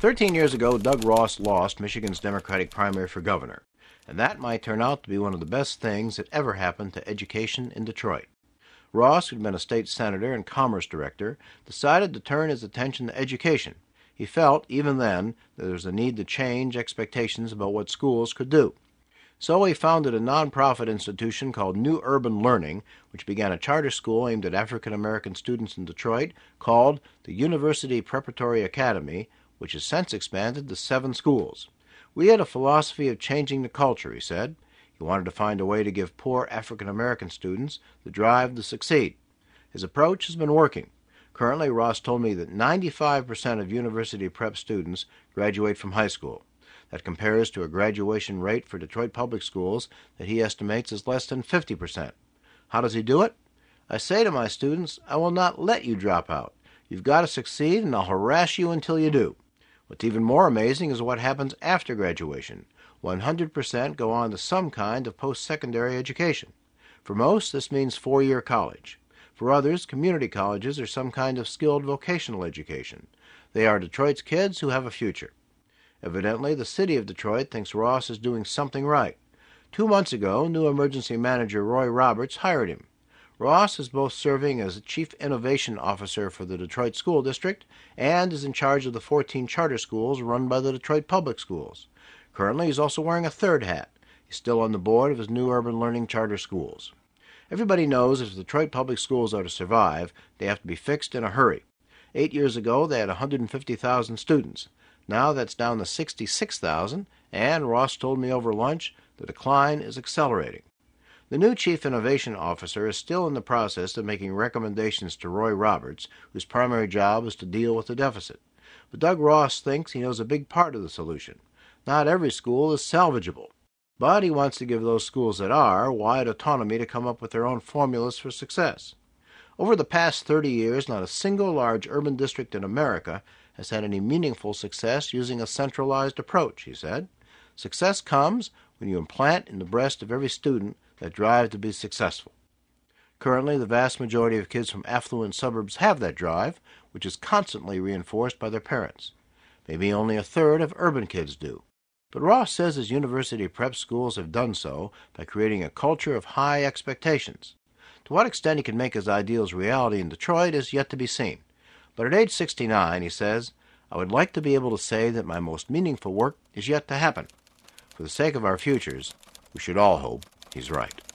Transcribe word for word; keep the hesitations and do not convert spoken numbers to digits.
Thirteen years ago, Doug Ross lost Michigan's Democratic primary for governor, and that might turn out to be one of the best things that ever happened to education in Detroit. Ross, who'd been a state senator and commerce director, decided to turn his attention to education. He felt, even then, that there was a need to change expectations about what schools could do. So he founded a nonprofit institution called New Urban Learning, which began a charter school aimed at African American students in Detroit called the University Preparatory Academy, which has since expanded to seven schools. We had a philosophy of changing the culture, he said. He wanted to find a way to give poor African American students the drive to succeed. His approach has been working. Currently, Ross told me that ninety-five percent of university prep students graduate from high school. That compares to a graduation rate for Detroit public schools that he estimates is less than fifty percent. How does he do it? I say to my students, I will not let you drop out. You've got to succeed, and I'll harass you until you do. What's even more amazing is what happens after graduation. one hundred percent go on to some kind of post-secondary education. For most, this means four-year college. For others, community colleges are some kind of skilled vocational education. They are Detroit's kids who have a future. Evidently, the city of Detroit thinks Ross is doing something right. Two months ago, new emergency manager Roy Roberts hired him. Ross is both serving as Chief Innovation Officer for the Detroit School District and is in charge of the fourteen charter schools run by the Detroit Public Schools. Currently, he's also wearing a third hat. He's still on the board of his New Urban Learning charter schools. Everybody knows if the Detroit Public Schools are to survive, they have to be fixed in a hurry. Eight years ago, they had one hundred fifty thousand students. Now that's down to sixty-six thousand, and Ross told me over lunch the decline is accelerating. The new Chief Innovation Officer is still in the process of making recommendations to Roy Roberts, whose primary job is to deal with the deficit. But Doug Ross thinks he knows a big part of the solution. Not every school is salvageable, but he wants to give those schools that are wide autonomy to come up with their own formulas for success. Over the past thirty years, not a single large urban district in America has had any meaningful success using a centralized approach, he said. Success comes when you implant in the breast of every student that drive to be successful. Currently, the vast majority of kids from affluent suburbs have that drive, which is constantly reinforced by their parents. Maybe only a third of urban kids do. But Ross says his university prep schools have done so by creating a culture of high expectations. To what extent he can make his ideals reality in Detroit is yet to be seen. But at age sixty-nine, he says, I would like to be able to say that my most meaningful work is yet to happen. For the sake of our futures, we should all hope he's right.